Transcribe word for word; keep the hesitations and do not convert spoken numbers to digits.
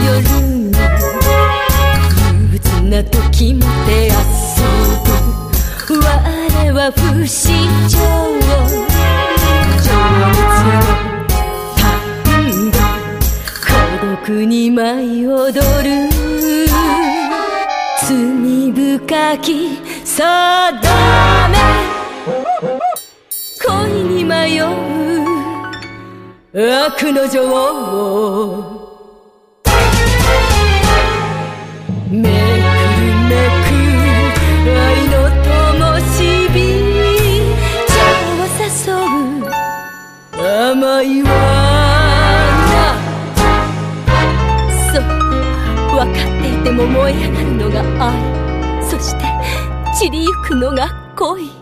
夜に憂鬱な時も手遊ぶ我は不死鳥情熱の単語孤独に舞い踊る罪深き定め恋に迷う悪の女王めくるめく愛の灯火情を誘う甘い罠そう分かっていても燃え上がるのが愛そして散りゆくのが恋